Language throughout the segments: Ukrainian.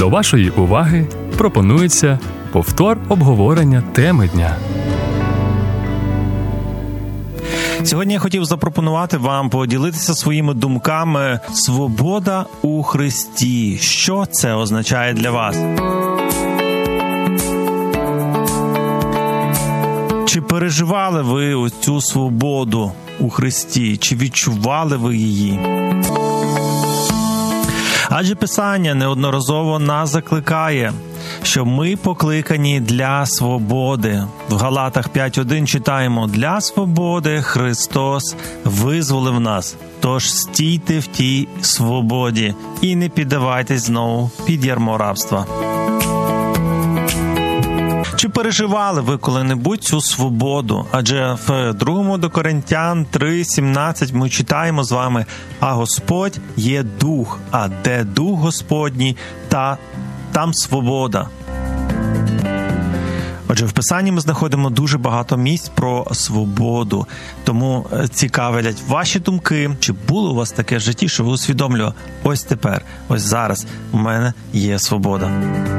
До вашої уваги пропонується повтор обговорення теми дня. Сьогодні я хотів запропонувати вам поділитися своїми думками «Свобода у Христі». Що це означає для вас? Чи переживали ви оцю свободу у Христі? Чи відчували ви її? Адже Писання неодноразово нас закликає, що ми покликані для свободи. В Галатах 5.1 читаємо: «Для свободи Христос визволив нас, тож стійте в тій свободі і не піддавайтесь знову під ярмо рабства». Чи переживали ви коли-небудь цю свободу? Адже в 2 до Коринтян 3.17 ми читаємо з вами: «А Господь є Дух, а де Дух Господній, там свобода». Отже, в Писанні ми знаходимо дуже багато місць про свободу. Тому цікавлять ваші думки. Чи було у вас таке в житті, що ви усвідомлювали: ось тепер, ось зараз у мене є свобода?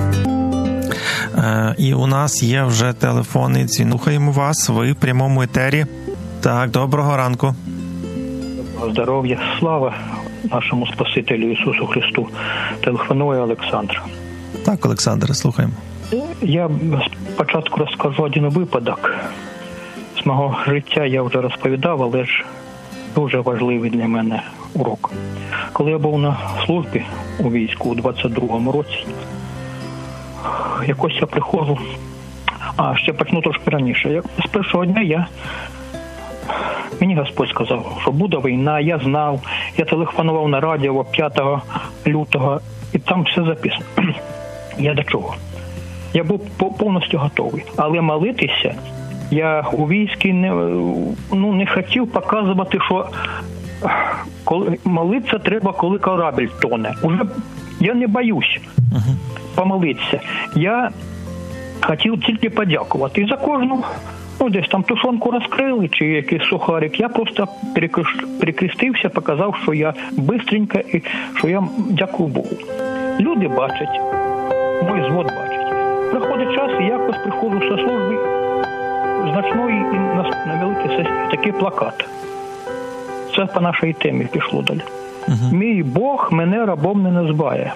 І у нас є вже телефонний дзвінок. Слухаємо вас, ви в прямому етері. Так, доброго ранку. Здоров'я, слава нашому Спасителю Ісусу Христу. Телефонує Олександр. Так, Олександр, слухаємо. Я спочатку розкажу один випадок. З мого життя я вже розповідав, але ж дуже важливий для мене урок. Коли я був на службі у війську у 22-му році, якось я приходжу, ще почну трошки раніше. З першого дня мені Господь сказав, що буде війна, я знав, я телефонував на радіо 5 лютого, і там все записано. Я до чого? Я був повністю готовий. Але молитися я у війську не хотів показувати, що молитися треба, коли корабель тоне. Уже я не боюсь помолитися. Я хотів тільки подякувати. І за кожну, десь там тушонку розкрили, чи якийсь сухарик, я просто прикрестився, показав, що я бистренько і що я дякую Богу. Люди бачать, мой звод бачить. Проходить час, і якось приходжу зі служби значної і на великий такий плакат. Це по нашій темі пішло далі. «Мій Бог мене рабом не називає».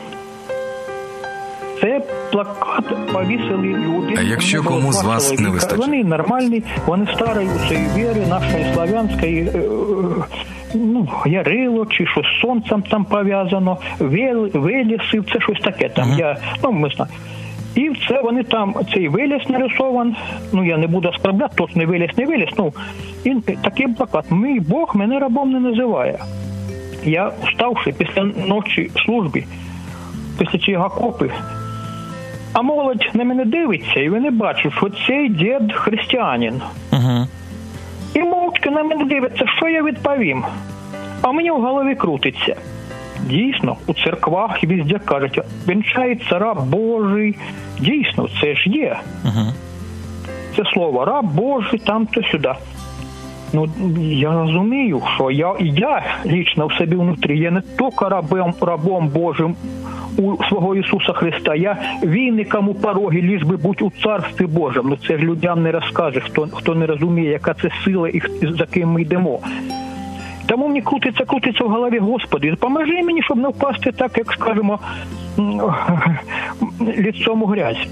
Це плакат повісили люди. А якщо кому з вас не вистачить? Вони нормальні, вони старої цієї віри, нашої славянської, Ярило, чи щось з сонцем там пов'язано, Велесів, це щось таке там. Ми знаємо. І це вони там, цей Велес нарисований, я не буду оскорбляти, тож не Велес, і такий плакат: «Мій Бог мене рабом не називає». Я, вставши після ночі служби, після цієї окопи, а молодь на мене дивиться, і вони бачать, що цей дід християнин. І мовчки на мене дивиться, що я відповім. А мені в голові крутиться. Дійсно, у церквах і везде кажуть: вінчається раб Божий. Дійсно, це ж є. Це слово «раб Божий», там-то сюди. Я розумію, що я лично в собі внутрі, я не тільки рабом Божим у свого Ісуса Христа, я війником у порогі, лиш би бути у Царстві Божому. Це ж людям не розкаже, хто не розуміє, яка це сила і за ким ми йдемо. Тому мені крутиться в голові: Господи, поможи мені, щоб не впасти так, як, скажімо, лицом у грязь.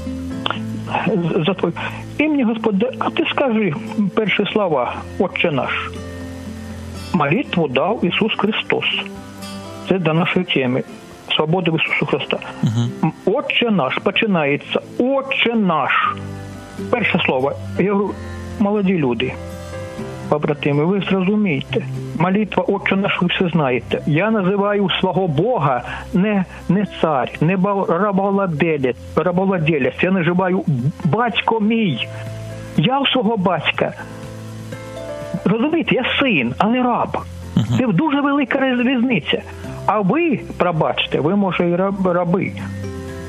Ім'я Господи, а ти скажи перші слова: «Отче наш». Молитву дав Ісус Христос. Це до нашої теми. Свобода в Ісусу Христа. «Отче наш» починається. «Отче наш». Перше слово. Я говорю: молоді люди, побратими, ви зрозумієте. Молитва «Отче наш» ви все знаєте. Я називаю свого Бога не цар, не рабовладелець. Я називаю батько мій. Я у свого батька. Розумієте, я син, а не раб. Це дуже велика різниця. А ви, пробачте, ви, може, і раби.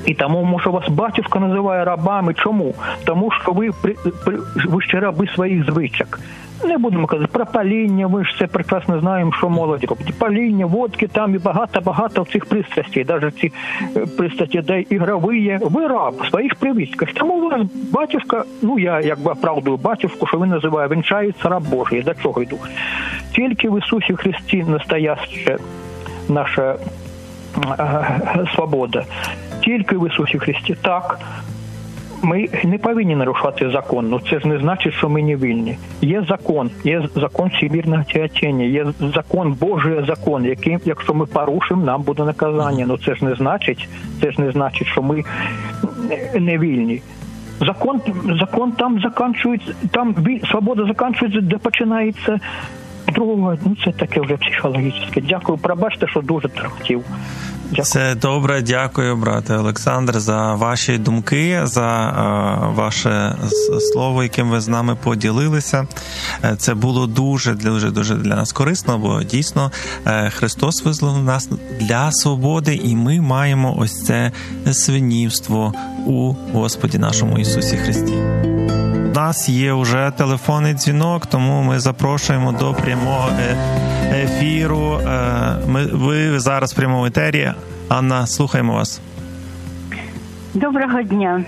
І тому, може, вас батюшка називає рабами. Чому? Тому що ви ще раби своїх звичок. Не будемо казати про паління, ви ж це прекрасно знаємо, що молодь робить. Паління, водки, там і багато цих пристрастей. Навіть ці пристрасті, де ігрові, ви раб в своїх привичках. Тому у вас батюшка, я якби оправдую батюшку, що він називає, вінчається раб Божий. До чого йду? Тільки в Ісусі Христі настояща наша свобода. Тільки в Ісусі Христі. Так, ми не повинні нарушати закон, це ж не значить, що ми не вільні. Є закон всемирного тяготіння, є закон, Божий закон, який, якщо ми порушимо, нам буде наказання. Це ж не значить, що ми не вільні. Закон там закінчується, там свобода закінчується, де починається друга. Це таке вже психологічне. Дякую, пробачте, що дуже хотів. Дякую. Це добре, дякую, брате Олександр, за ваші думки, за ваше слово, яким ви з нами поділилися. Це було дуже для нас корисно, бо дійсно Христос визволив нас для свободи, і ми маємо ось це свинівство у Господі нашому Ісусі Христі. У нас є вже телефонний дзвінок, тому ми запрошуємо до прямого ефіру. Ви зараз в прямому етері. Анна, слухаємо вас. Доброго дня.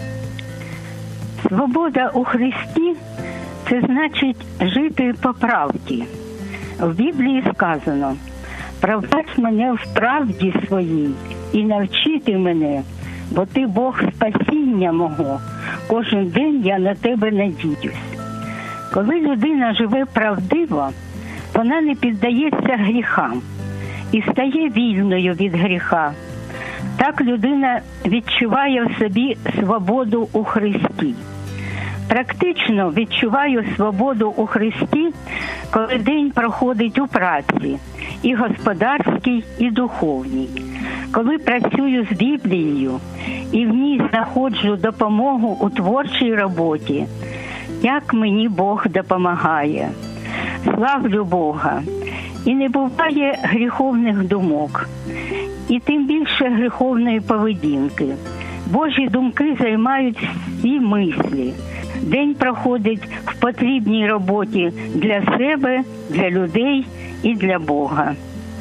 Свобода у Христі – це значить жити по правді. В Біблії сказано: «Провадь мене в правді своїй і навчити мене, бо ти Бог спасіння мого. Кожен день я на тебе надіюсь». Коли людина живе правдиво, вона не піддається гріхам і стає вільною від гріха. Так людина відчуває в собі свободу у Христі. Практично відчуваю свободу у Христі, коли день проходить у праці, і господарській, і духовній. Коли працюю з Біблією і в ній знаходжу допомогу у творчій роботі, як мені Бог допомагає. Славлю Бога. І не буває гріховних думок, і тим більше гріховної поведінки. Божі думки займають всі мислі. День проходить в потрібній роботі для себе, для людей і для Бога.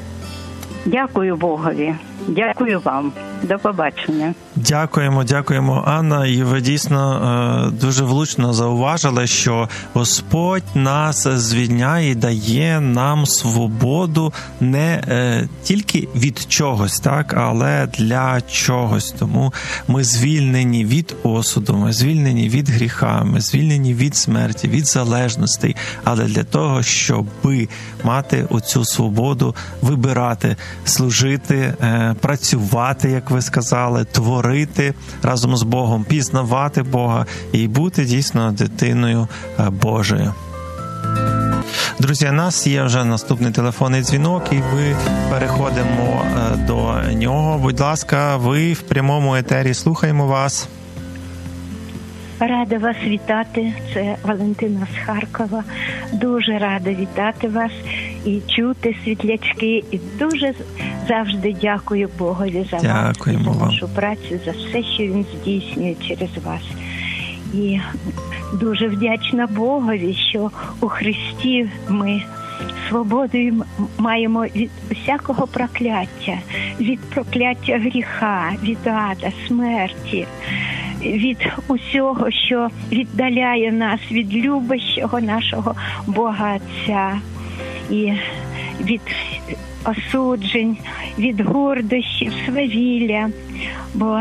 Дякую Богові. Дякую вам. До побачення. Дякуємо, Анна. І ви дійсно дуже влучно зауважили, що Господь нас звільняє і дає нам свободу не тільки від чогось, так, але для чогось. Тому ми звільнені від осуду, ми звільнені від гріха, ми звільнені від смерті, від залежностей, але для того, щоб мати оцю свободу, вибирати, служити, працювати, як ви сказали, творити разом з Богом, пізнавати Бога і бути дійсно дитиною Божою. Друзі, у нас є вже наступний телефонний дзвінок, і ми переходимо до нього. Будь ласка, ви в прямому етері, слухаємо вас. Рада вас вітати, це Валентина з Харкова. Дуже рада вітати вас і чути, світлячки. І дуже завжди дякую Богові за вас, за вашу працю, за все, що Він здійснює через вас. І дуже вдячна Богові, що у Христі ми свободою маємо від усякого прокляття, від прокляття гріха, від ада, смерті, від усього, що віддаляє нас від любящого нашого Бога Отця, і від осуджень, від гордощів, свавілля, бо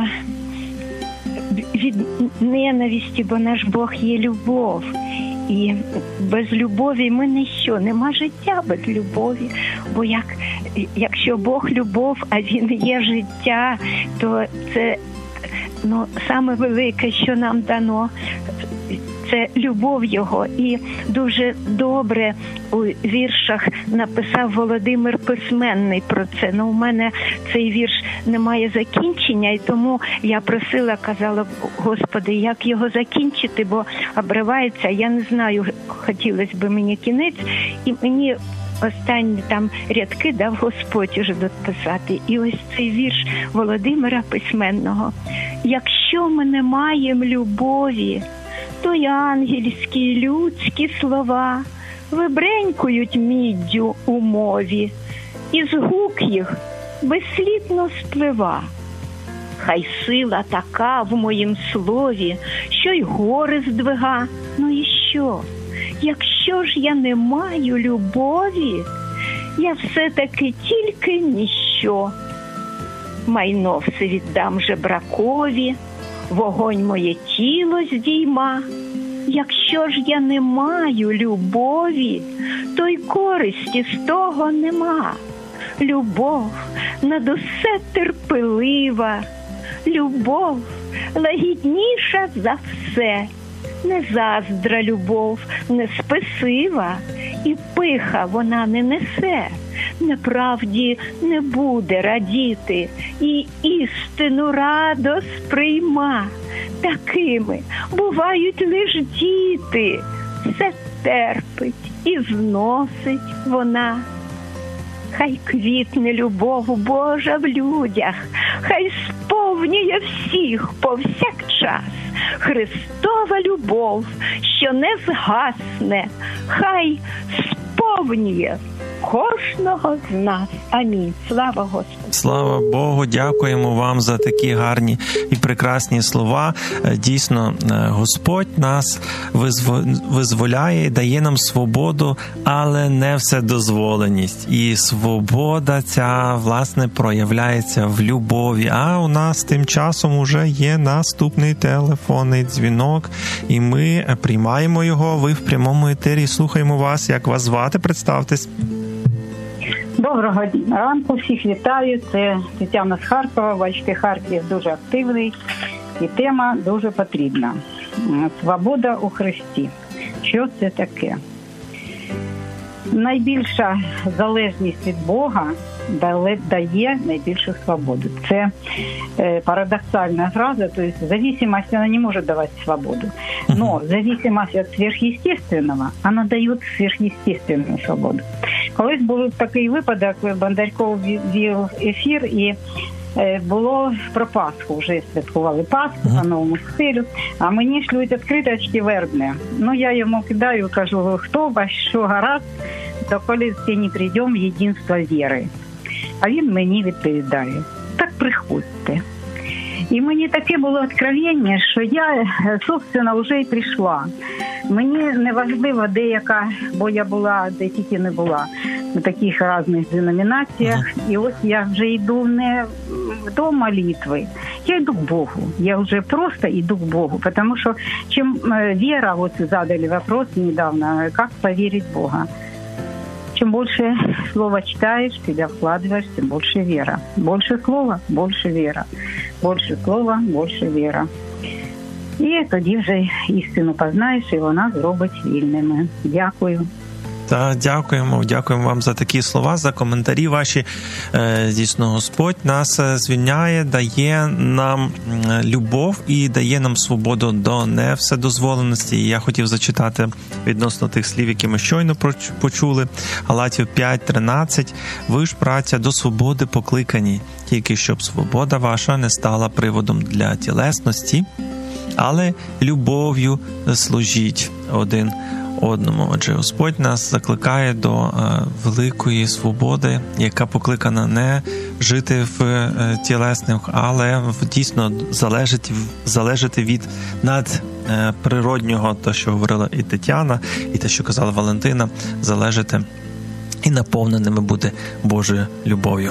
від ненависті, бо наш Бог є любов. І без любові ми ніщо, нема життя без любові. Бо якщо Бог любов, а Він є життя, то це саме велике, що нам дано, це любов Його. І дуже добре у віршах написав Володимир Письменний про це. У мене цей вірш не має закінчення, і тому я просила, казала, Господи, як його закінчити, бо обривається, я не знаю, хотілося б мені кінець, і мені останні там рядки дав Господь уже дописати. І ось цей вірш Володимира Письменного. Якщо ми не маємо любові, то й ангельські, людські слова вибренькують міддю у мові, і згук їх безслідно сплива. Хай сила така в моїм слові, що й гори здвига. Ну і що? Якщо ж я не маю любові, я все-таки тільки ніщо. Майно все віддам жебракові, вогонь моє тіло здійма. Якщо ж я не маю любові, то й користі з того нема. Любов над усе терпелива, любов лагідніша за все. Не заздра любов, не спесива, і пиха вона не несе. Неправді не буде радіти, і істину радо сприйма. Такими бувають лиш діти, все терпить і зносить вона. Хай квітне любов Божа в людях, хай сповнює всіх повсякчас. Христова любов, що не згасне, хай сповнює кожного з нас. Амінь. Слава Господу. Слава Богу, дякуємо вам за такі гарні і прекрасні слова. Дійсно, Господь нас визволяє, дає нам свободу, але не вседозволеність. І свобода ця, власне, проявляється в любові. А у нас тим часом уже є наступний телефонний дзвінок, і ми приймаємо його. Ви в прямому етері, слухаємо вас. Як вас звати? Представтесь. Доброго ранку, всіх вітаю. Це Тетяна з Харкова. Бачите, Харків дуже активний і тема дуже потрібна. Свобода у Христі. Що це таке? Найбільша залежність від Бога дає найбільшу свободу. Це парадоксальна фраза, то есть зависимость, она не может давать свободу. Но зависимость от сверхъестественного, она дает сверхъестественную свободу. Колись був такий випадок, Бондарько вів ефір, і було про Пасху, вже святкували Пасху по новому стилю, а мені шлють відкриточки вербні. Ну, я йому кидаю, кажу, хто вас, що гаразд, доколи всі не прийдемо в єдинство віри. А він мені відповідає, так приходьте. І мені таке було відкровення, що я, собственно, вже й прийшла. Мені не важливо, де яка, бо я була, де тільки не була, в таких різних деномінаціях. І ось я вже йду не до молитви, я йду к Богу. Я вже просто йду к Богу, тому що чим віра, вот задали вопрос недавно, як повірити в Бога. Чем больше слова читаешь, себя вкладываешь, тем больше вера. Больше слова, больше вера. Больше слова, больше вера. І тоді вже істину познаєш, і вона зробить вільними. Дякую. Та дякуємо вам за такі слова, за коментарі ваші. Дійсно, Господь нас звільняє, дає нам любов і дає нам свободу до невседозволеності. І я хотів зачитати відносно тих слів, які ми щойно почули. Галатів 5:13. Ви ж, браття, до свободи покликані, тільки щоб свобода ваша не стала приводом для тілесності, але любов'ю служіть один одному. Отже, Господь нас закликає до великої свободи, яка покликана не жити в тілесних, але дійсно залежати від надприроднього, те, що говорила і Тетяна, і те, що казала Валентина, залежати і наповненими бути Божою любов'ю.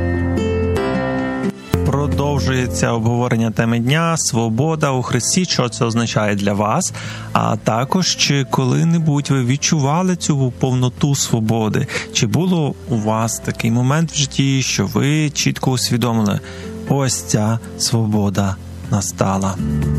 Продовжується обговорення теми дня «Свобода у Христі», що це означає для вас, а також чи коли-небудь ви відчували цю повноту свободи, чи було у вас такий момент в житті, що ви чітко усвідомили, ось ця свобода настала.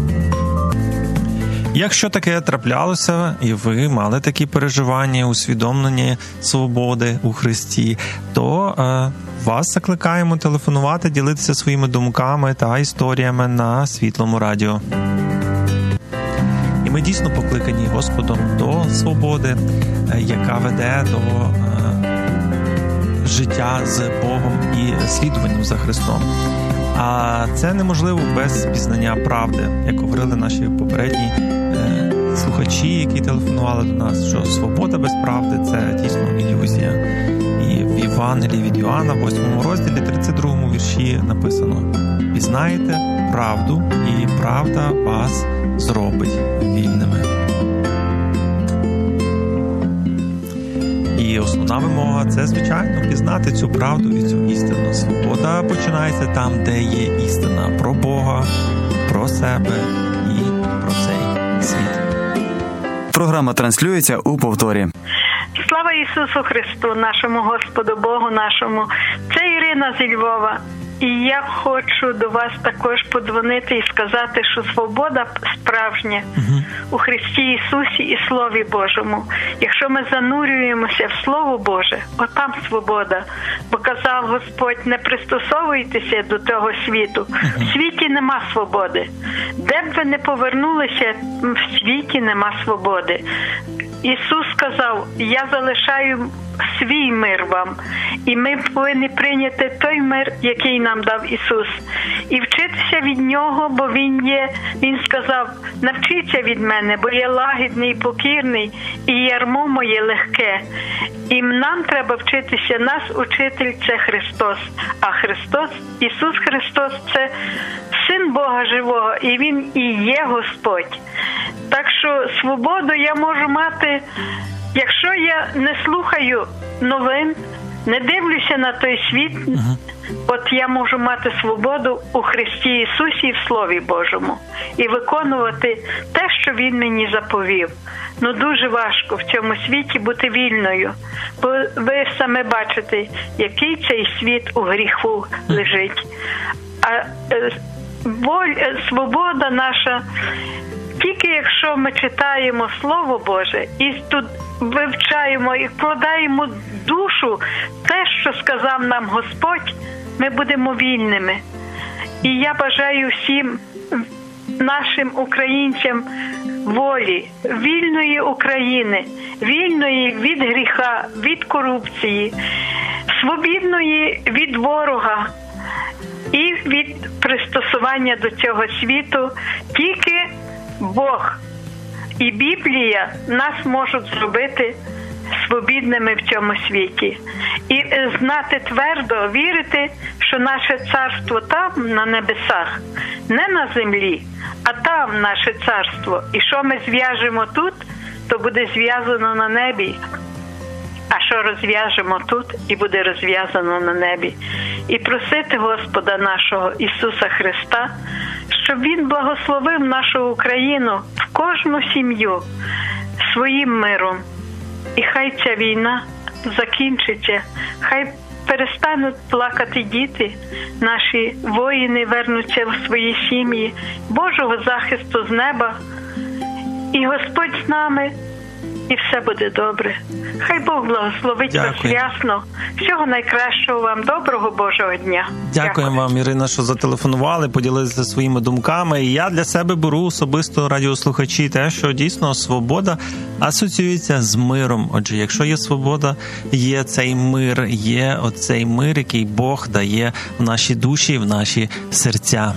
Якщо таке траплялося, і ви мали такі переживання, усвідомлення свободи у Христі, то вас закликаємо телефонувати, ділитися своїми думками та історіями на Світлому радіо. І ми дійсно покликані Господом до свободи, яка веде до життя з Богом і слідуванням за Христом. А це неможливо без пізнання правди, як говорили наші попередні слухачі, які телефонували до нас, що свобода без правди – це дійсно ілюзія. І в Євангелії від Йоанна, 8 розділі, 32 вірші написано: «Пізнаєте правду, і правда вас зробить вільними». І основна вимога – це, звичайно, пізнати цю правду і цю істину. Свобода починається там, де є істина про Бога, про себе і про цей світ. Програма транслюється у повторі. Слава Ісусу Христу, нашому Господу Богу нашому. Це Ірина зі Львова. І я хочу до вас також подзвонити і сказати, що свобода справжня у Христі Ісусі і Слові Божому. Якщо ми занурюємося в Слово Боже, отам свобода. Бо казав Господь, не пристосовуйтеся до того світу. В світі нема свободи. Де б ви не повернулися, в світі нема свободи. Ісус сказав, я залишаю свій мир вам. І ми повинні прийняти той мир, який нам дав Ісус. І вчитися від Нього, бо Він сказав, навчіться від мене, бо я лагідний і покірний, і ярмо моє легке. І нам треба вчитися, наш учитель – це Христос. А Христос, Ісус Христос – це Син Бога живого, і Він і є Господь. Так що свободу я можу мати, якщо я не слухаю новин, не дивлюся на той світ, от я можу мати свободу у Христі Ісусі і в Слові Божому. І виконувати те, що Він мені заповів. Ну дуже важко в цьому світі бути вільною. Бо ви саме бачите, який цей світ у гріху лежить. А свобода наша, тільки якщо ми читаємо Слово Боже і тут вивчаємо і вкладаємо душу те, що сказав нам Господь, ми будемо вільними. І я бажаю всім нашим українцям волі, вільної України, вільної від гріха, від корупції, свобідної від ворога і від пристосування до цього світу. Тільки Бог і Біблія нас можуть зробити свобідними в цьому світі. І знати твердо, вірити, що наше царство там, на небесах, не на землі, а там наше царство. І що ми зв'яжемо тут, то буде зв'язано на небі. А що розв'яжемо тут, і буде розв'язано на небі. І просити Господа нашого Ісуса Христа, щоб Він благословив нашу Україну, в кожну сім'ю, своїм миром. І хай ця війна закінчиться, хай перестануть плакати діти, наші воїни вернуться в свої сім'ї, Божого захисту з неба. І Господь з нами, і все буде добре. Хай Бог благословить вас ясно. Всього найкращого вам, доброго Божого дня. Дякуємо вам, Ірина, що зателефонували, поділилися своїми думками. І я для себе беру особисто, радіослухачі, те, що дійсно свобода асоціюється з миром. Отже, якщо є свобода, є цей мир, є оцей мир, який Бог дає в наші душі, в наші серця.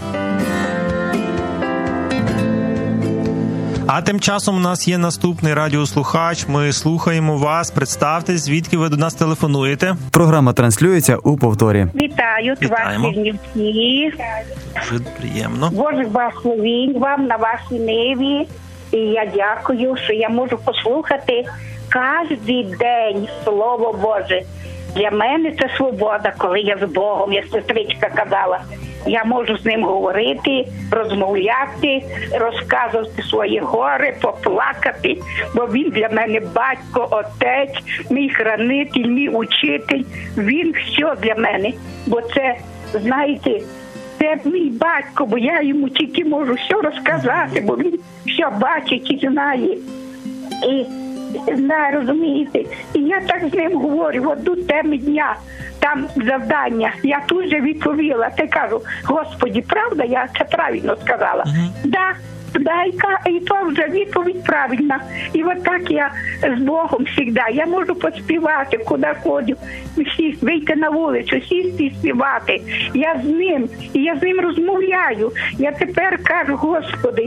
А тим часом у нас є наступний радіослухач. Ми слухаємо вас. Представтесь, звідки ви до нас телефонуєте. Програма транслюється у повторі. Вітаю вас, Чернівці. Дуже приємно. Божих благословень вам на вашій ниві. І я дякую, що я можу послухати кожен день Слово Боже. Для мене це свобода, коли я з Богом, як сестричка казала. Я можу з ним говорити, розмовляти, розказувати свої гори, поплакати, бо він для мене батько, отець, мій хранитель, мій учитель. Він все для мене, бо це, знаєте, це мій батько, бо я йому тільки можу все розказати, бо він все бачить і знає. І знає, розумієте, і я так з ним говорю, от до теми дня, там завдання, я тут же відповіла, ти кажу, Господі, правда, я це правильно сказала? Да, і то вже відповідь правильна. І от так я з Богом завжди. Я можу поспівати, куди ходжу, вийти на вулицю, сісти і співати. Я з ним, і я з ним розмовляю. Я тепер кажу, Господи,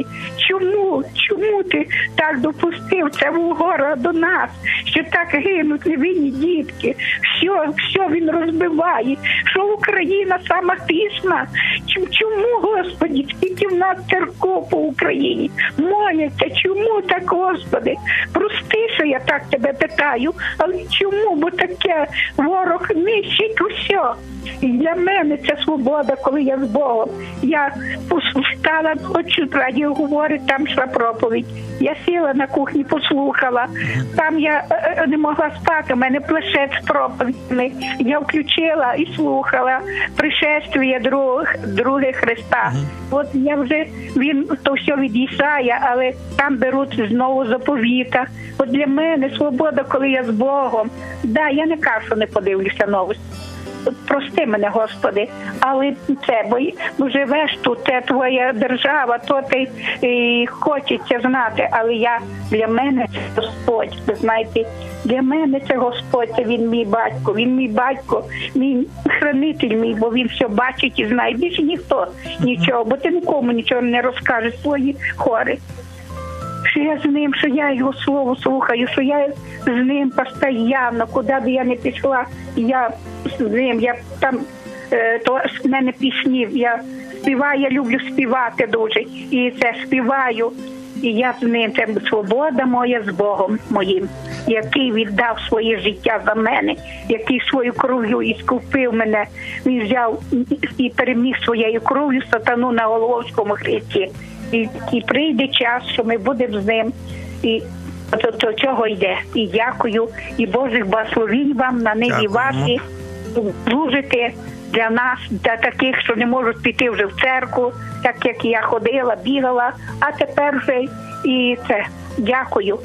чому ти так допустив це в горе до нас, що так гинуть невинні дітки, що він розбиває, що Україна сама тисна. Чому, Господи, скільки в нас церков по Україні моляться, чому так, Господи? Прости, що я так тебе питаю, але чому? Бо таке ворог нищить усе. І для мене це свобода, коли я з Богом. Я встала, хочу радіо говорить, там йшла проповідь. Я сіла на кухні, послухала. Там я не могла спати, у мене плешець з проповідьми. Я включила і слухала пришествие друге Христа. От я вже, він то все від Ісая, але там беруть знову заповіта. От для мене свобода, коли я з Богом. Да, я не кажу, що не подивлюся новості. Прости мене, Господи, але це, бо живеш тут, це твоя держава, то ти хочеться знати, але для мене це Господь, ви знаєте, для мене це Господь, це він мій батько, мій хранитель мій, бо він все бачить і знає, більше ніхто нічого, бо ти нікому нічого не розкажеш, свої хори. Що я з ним, що я його слово слухаю, що я з ним постійно, куди б я не пішла, я з ним, я там, то з мене пісні, я співаю, я люблю співати дуже, і це співаю, і я з ним, це свобода моя з Богом моїм, який віддав своє життя за мене, який свою кров'ю іскупив мене, він взяв і переміг своєю кров'ю сатану на Голгофському хресті. І прийде час, що ми будемо з ним, і до чого йде. І дякую, і Божих благословінь вам на небі ваші, служите для нас, для таких, що не можуть піти вже в церкву, так як я ходила, бігала, а тепер вже і це. Дякую.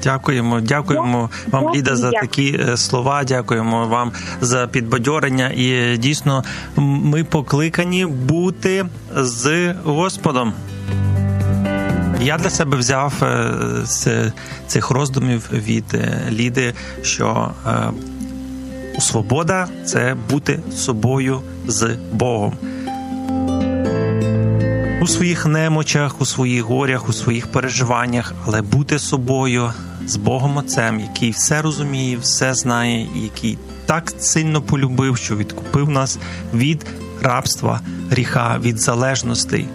Дякуємо вам, Ліда, за такі слова, дякуємо вам за підбадьорення, і дійсно ми покликані бути з Господом. Я для себе взяв з цих роздумів від Ліди, що свобода – це бути собою з Богом. У своїх немочах, у своїх горях, у своїх переживаннях, але бути собою з Богом Отцем, який все розуміє, все знає, і який так сильно полюбив, що відкупив нас від рабства, гріха, від залежностей.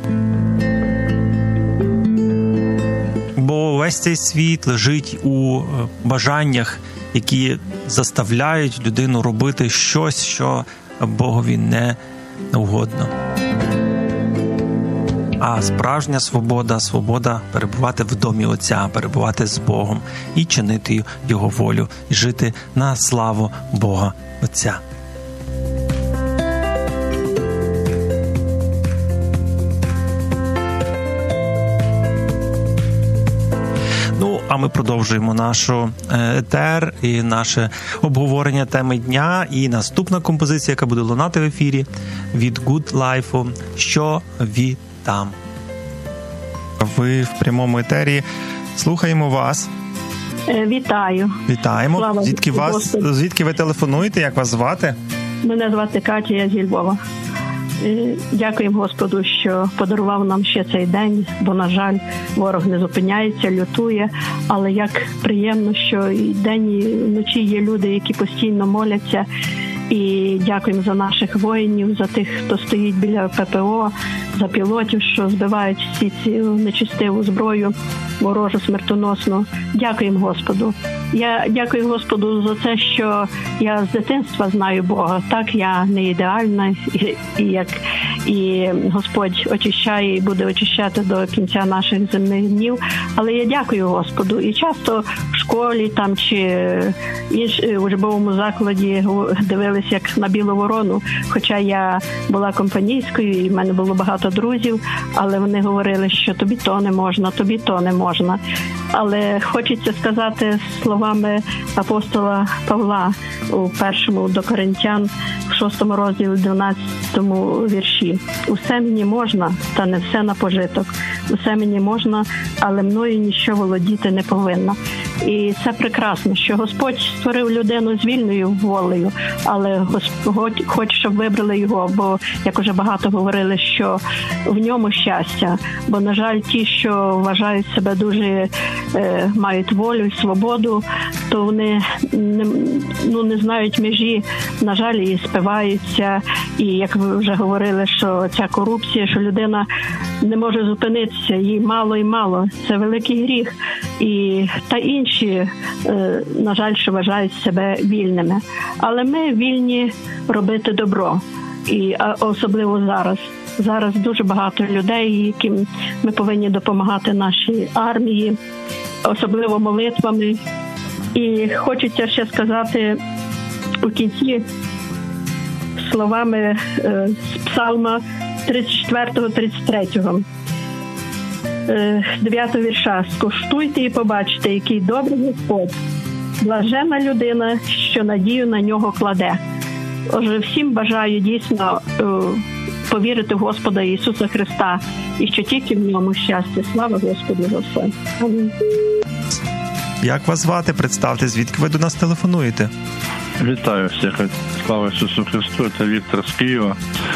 Бо весь цей світ лежить у бажаннях, які заставляють людину робити щось, що Богові не угодно. А справжня свобода перебувати в домі Отця, перебувати з Богом і чинити Його волю, і жити на славу Бога Отця. А ми продовжуємо нашу етер і наше обговорення теми дня. І наступна композиція, яка буде лунати в ефірі від Good Life, «Що ви там?». Ви в прямому етері. Слухаємо вас. Вітаю. Вітаємо. Слава Звідки ви телефонуєте? Як вас звати? Мене звати Катя, я зі Львова. Дякуємо Господу, що подарував нам ще цей день, бо, на жаль, ворог не зупиняється, лютує, але як приємно, що і день, і вночі є люди, які постійно моляться, і дякуємо за наших воїнів, за тих, хто стоїть біля ППО, за пілотів, що збивають всі ці нечистиву зброю, ворожу, смертоносну. Дякуємо Господу. Я дякую Господу за те, що я з дитинства знаю Бога. Так, я не ідеальна, і Господь очищає і буде очищати до кінця наших земних днів. Але я дякую Господу. І часто в школі там чи в учбовому закладі дивилися як на білу ворону. Хоча я була компанійською, і в мене було багато друзів, але вони говорили, що тобі то не можна, тобі то не можна. Але хочеться сказати словами апостола Павла у 1 до Коринтян, в 6 розділі, 12 вірші. «Усе мені можна, та не все на пожиток. усе мені можна, але мною ніщо володіти не повинно. І це прекрасно, що Господь створив людину з вільною волею, але Господь хоче, щоб вибрали його, бо, як уже багато говорили, що в ньому щастя. Бо, на жаль, ті, що вважають себе дуже, мають волю і свободу, то вони не знають межі, на жаль, і спиваються. І, як ви вже говорили, що ця корупція, що людина не може зупинитися, їй мало і мало. Це великий гріх. Та інші, на жаль, що вважають себе вільними. Але ми вільні робити добро. І особливо зараз. Зараз дуже багато людей, яким ми повинні допомагати нашій армії, особливо молитвами. І хочеться ще сказати у кінці словами з Псалма 34-33. 9 вірша. «Скуштуйте і побачите, який добрий Господь. Блажена людина, що надію на нього кладе». Отже, всім бажаю дійсно повірити в Господа Ісуса Христа і що тільки в ньому щастя. Слава Господу за все. Амінь. Як вас звати? Представте, звідки ви до нас телефонуєте? Вітаю всіх. Слава Ісусу Христу. Это Виктор с Киева.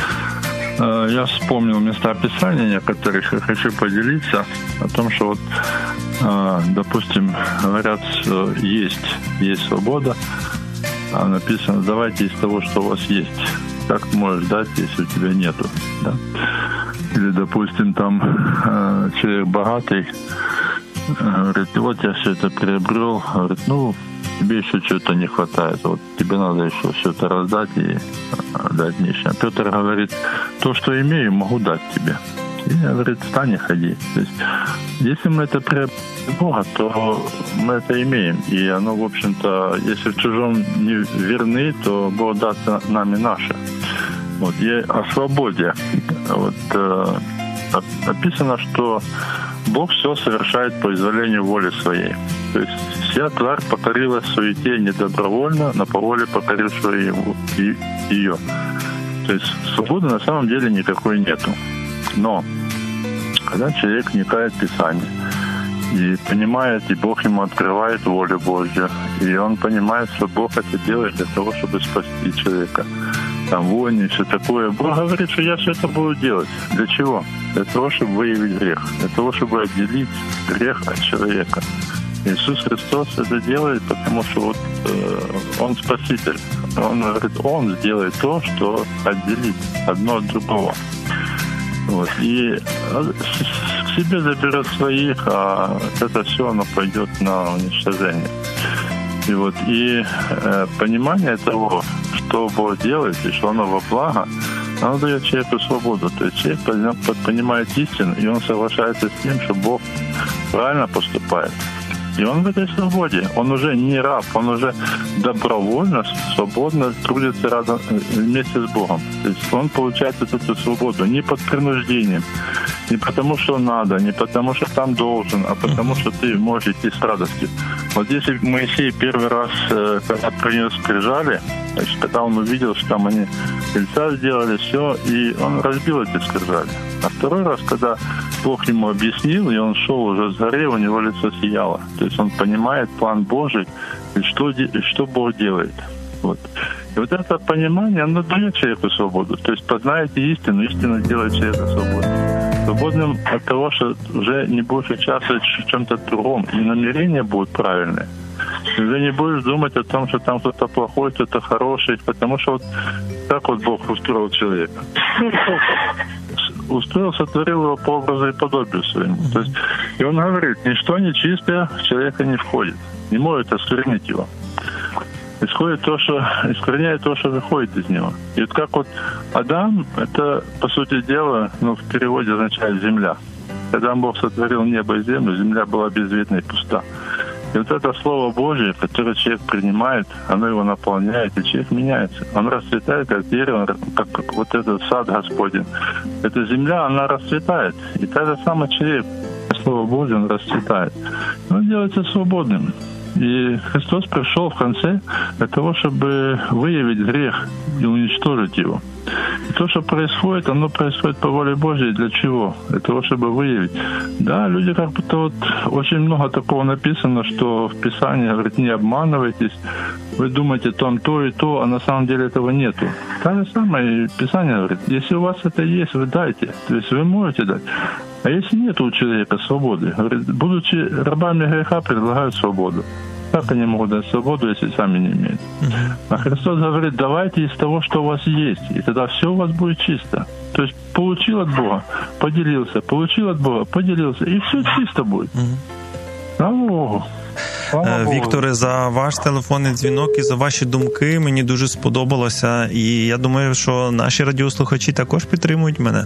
Я вспомнил места Писания, некоторых, и хочу поделиться о том, что вот, допустим, говорят, что есть свобода, а написано: давайте из того, что у вас есть. Как ты можешь дать, если у тебя нету? Да? Или, допустим, там человек богатый говорит: вот я все это приобрел, говорит: тебе еще чего-то не хватает, вот тебе надо еще все это раздать и дать нищим. Петр говорит: то, что имею, могу дать тебе. И говорит: встань и ходи. То есть, если мы это приобрели Бога, то мы это имеем. И оно, в общем-то, если в чужом не верны, то Бог даст нам и наше. Вот. И о свободе. Вот, написано, что Бог все совершает по изволению воли своей. То есть вся тварь покорилась суете не добровольно, но по воле покорившего ее. То есть свободы на самом деле никакой нету. Но когда человек вникает в Писание и понимает, и Бог ему открывает волю Божью, и он понимает, что Бог это делает для того, чтобы спасти человека, там войны, все такое. Бог говорит, что я все это буду делать. Для чего? Для того, чтобы выявить грех, для того, чтобы отделить грех от человека. Иисус Христос это делает, потому что вот, Он Спаситель. Он говорит, Он сделает то, что отделит одно от другого. Вот. И к себе заберет своих, а это все оно пойдет на уничтожение. И вот понимание того, что Бог делает и что оно во благо, оно дает человеку свободу. То есть человек понимает истину, и он соглашается с тем, что Бог правильно поступает. И он в этой свободе. Он уже не раб, он уже добровольно, свободно трудится рядом, вместе с Богом. То есть он получает эту свободу не под принуждением, не потому что надо, не потому что там должен, а потому что ты можешь идти с радостью. Вот если Моисей первый раз, когда принес скрижали, значит, когда он увидел, что там они тельца сделали, все, и он разбил эти скрижали. А второй раз, когда Бог ему объяснил, и он шел уже с горы, у него лицо сияло. То есть он понимает план Божий, и что Бог делает. Вот. И вот это понимание, оно дает человеку свободу. То есть познаете истину, истина делает человека свободным. Свободным от того, что уже не будешь участвовать в чем-то другом, и намерения будут правильные. Ты уже не будешь думать о том, что там кто-то плохой, кто-то хороший, потому что вот так вот Бог устроил человека. Устроил, сотворил его по образу и подобию своему. То есть, и он говорит, ничто нечистое в человека не входит, не может осквернить его. Искореняет то, что выходит из него. И вот как вот Адам, это, по сути дела, в переводе означает земля. Когда Бог сотворил небо и землю, земля была безвидна и пуста. И вот это Слово Божие, которое человек принимает, оно его наполняет, и человек меняется. Он расцветает, как дерево, как вот этот сад Господень. Эта земля, она расцветает. И так же самый человек, Слово Божие, он расцветает. Он делается свободным. И Христос пришел в конце для того, чтобы выявить грех и уничтожить его. И то, что происходит, оно происходит по воле Божьей. Для чего? Для того, чтобы выявить. Да, люди как будто вот очень много такого написано, что в Писании говорит, не обманывайтесь, вы думаете там то и то, а на самом деле этого нету. То же самое Писание говорит, если у вас это есть, вы дайте. То есть вы можете дать. А если нет у человека свободы, говорит, будучи рабами греха, предлагают свободу. Как они могут дать свободу, если сами не имеют? А Христос говорит, давайте из того, что у вас есть, и тогда все у вас будет чисто. То есть получил от Бога, поделился, получил от Бога, поделился, и все чисто будет. Слава Богу. Вікторе, за ваш телефонний дзвінок і за ваші думки мені дуже сподобалося. І я думаю, що наші радіослухачі також підтримують мене.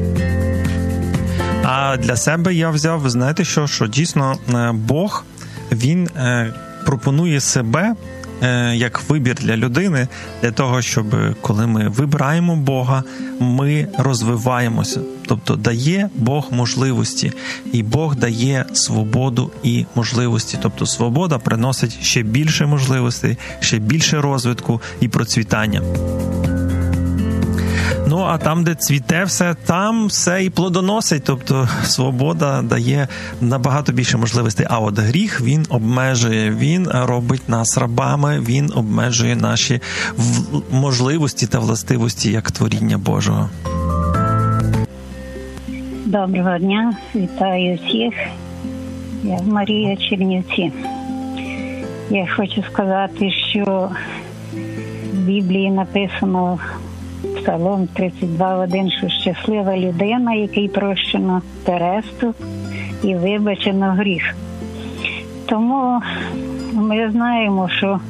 А для себе я взяв, ви знаєте що дійсно Бог, Він пропонує себе як вибір для людини, для того, щоб коли ми вибираємо Бога, ми розвиваємося. Тобто дає Бог можливості, і Бог дає свободу і можливості. Тобто свобода приносить ще більше можливостей, ще більше розвитку і процвітання. Ну, а там, де цвіте все, там все і плодоносить. Тобто свобода дає набагато більше можливостей. А от гріх, він обмежує, він робить нас рабами, він обмежує наші можливості та властивості як творіння Божого. Доброго дня, вітаю всіх. Я Марія, Чернівці. Я хочу сказати, що в Біблії написано Псалом 32:1, що щаслива людина, якій прощено переступ і вибачено гріх. Тому ми знаємо, що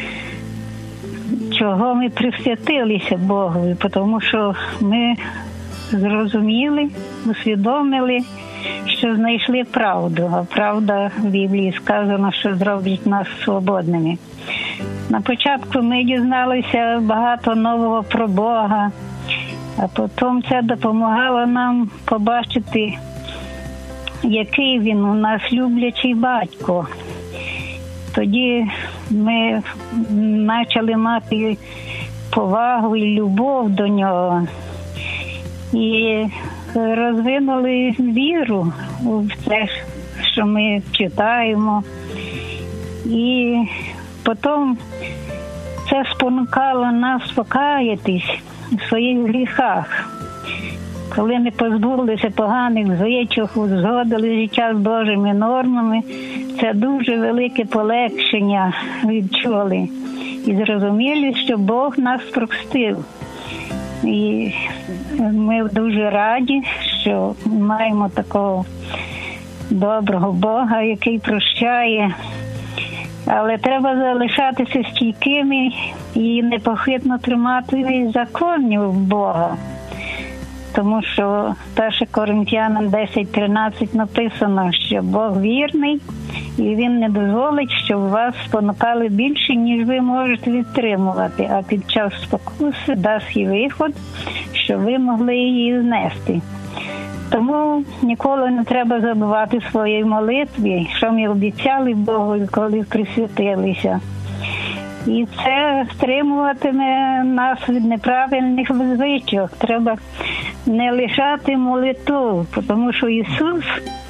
чого ми присвятилися Богові, тому що ми зрозуміли, усвідомили, що знайшли правду, а правда в Біблії сказано, що зробить нас свободними. На початку ми дізналися багато нового про Бога, а потім це допомагало нам побачити, який Він у нас люблячий батько. Тоді ми почали мати повагу і любов до нього і розвинули віру в те, що ми читаємо. І потім це спонукало нас покаятись у своїх гріхах. Коли ми позбулися поганих звичок, узгодили життя з Божими нормами, це дуже велике полегшення відчули. І зрозуміли, що Бог нас простив. І ми дуже раді, що маємо такого доброго Бога, який прощає. Але треба залишатися стійкими і непохитно тримати законів Бога. Тому що 1 Коринтянам 10:13 написано, що Бог вірний, і Він не дозволить, щоб вас спонукали більше, ніж ви можете відтримувати, а під час спокуси дасть і виход, щоб ви могли її знести. Тому ніколи не треба забувати своєї молитви, що ми обіцяли Богу, коли присвятилися. І це стримуватиме нас від неправильних звичок. Треба не лишати молитву, тому що Ісус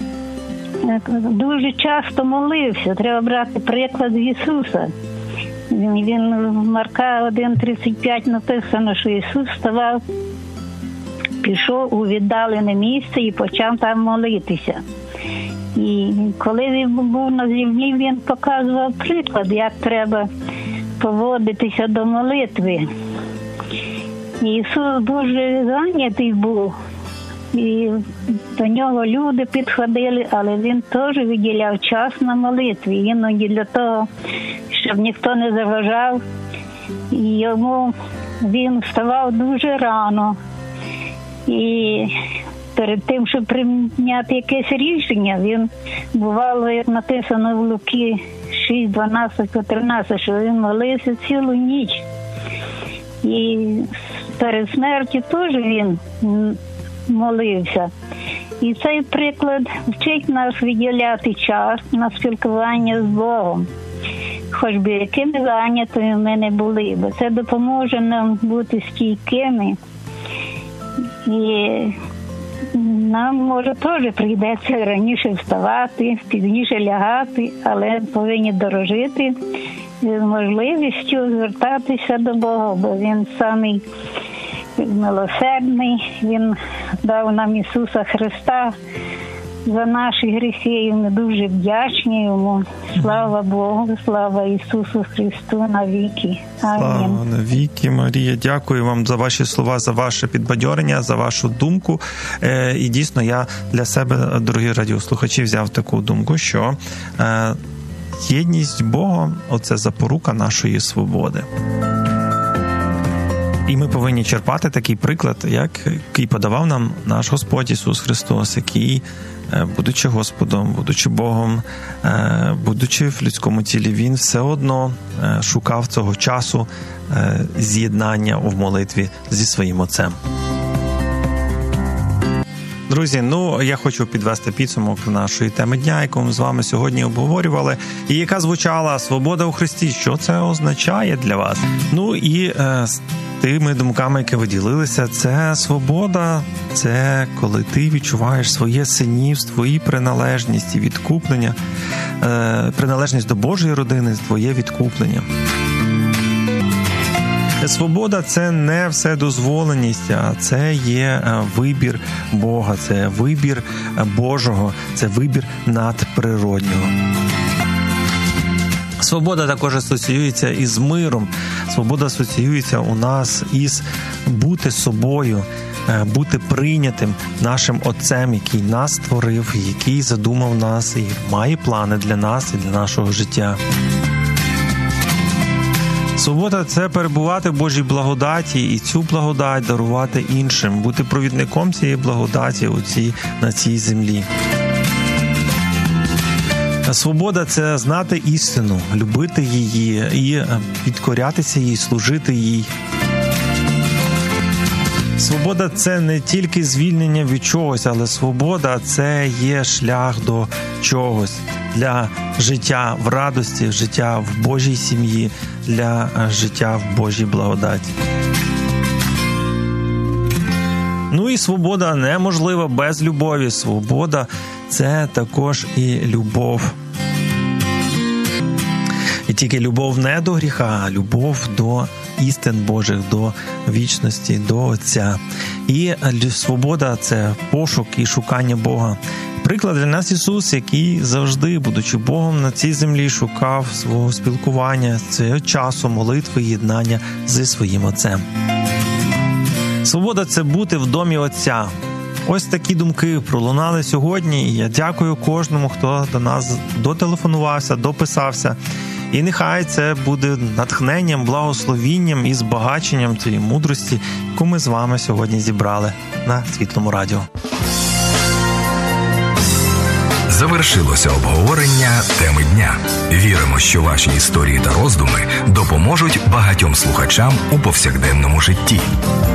дуже часто молився. Треба брати приклад Ісуса. Він в Марка 1:35 написано, що Ісус вставав, пішов у віддалене місце і почав там молитися. І коли він був на землі, він показував приклад, як треба поводитися до молитви. І Ісус дуже зайнятий був, і до нього люди підходили, але він теж виділяв час на молитві, іноді для того, щоб ніхто не заважав. І йому він вставав дуже рано. І перед тим, щоб прийняти якесь рішення, він, бувало, як написано в Луки 6:12-13, що він молився цілу ніч. І перед смертю теж він молився. І цей приклад вчить нас виділяти час на спілкування з Богом. Хоч би якими зайнятими ми не були, бо це допоможе нам бути стійкими І нам, може, теж прийдеться раніше вставати, пізніше лягати, але повинні дорожити можливістю звертатися до Бога, бо Він самий милосердний, Він дав нам Ісуса Христа за наші гріхи, і ми дуже вдячні Йому. Слава Богу, слава Ісусу Христу навіки. Амінь. Слава навіки, Марія. Дякую вам за ваші слова, за ваше підбадьорення, за вашу думку. І дійсно, я для себе, дорогі радіослухачі, взяв таку думку, що єдність з Богом – оце запорука нашої свободи. І ми повинні черпати такий приклад, який подавав нам наш Господь Ісус Христос, який, будучи Господом, будучи Богом, будучи в людському тілі, Він все одно шукав цього часу з'єднання в молитві зі своїм Отцем. Друзі, я хочу підвести підсумок нашої теми дня, яку ми з вами сьогодні обговорювали, і яка звучала «Свобода у Христі». Що це означає для вас? І з тими думками, які ви ділилися, це свобода, це коли ти відчуваєш своє синівство і приналежність, і відкуплення, приналежність до Божої родини, твоє відкуплення. Свобода – це не вседозволеність, а це є вибір Бога, це вибір Божого, це вибір надприроднього. Свобода також асоціюється із миром. Свобода асоціюється у нас із бути собою, бути прийнятим нашим Отцем, який нас створив, який задумав нас і має плани для нас і для нашого життя. Свобода – це перебувати в Божій благодаті і цю благодать дарувати іншим, бути провідником цієї благодаті на цій землі. Свобода – це знати істину, любити її і підкорятися їй, служити їй. Свобода – це не тільки звільнення від чогось, але свобода – це є шлях до чогось, для життя в радості, життя в Божій сім'ї, для життя в Божій благодаті. І свобода неможлива без любові. Свобода – це також і любов. І тільки любов не до гріха, а любов до істин Божих, до вічності, до Отця. І свобода – це пошук і шукання Бога. Приклад для нас Ісус, який завжди, будучи Богом на цій землі, шукав свого спілкування, цього часу, молитви, єднання зі своїм Отцем. Свобода – це бути в домі Отця. Ось такі думки пролунали сьогодні, і я дякую кожному, хто до нас дотелефонувався, дописався. І нехай це буде натхненням, благословінням і збагаченням цієї мудрості, яку ми з вами сьогодні зібрали на Світлому радіо. Завершилося обговорення теми дня. Віримо, що ваші історії та роздуми допоможуть багатьом слухачам у повсякденному житті.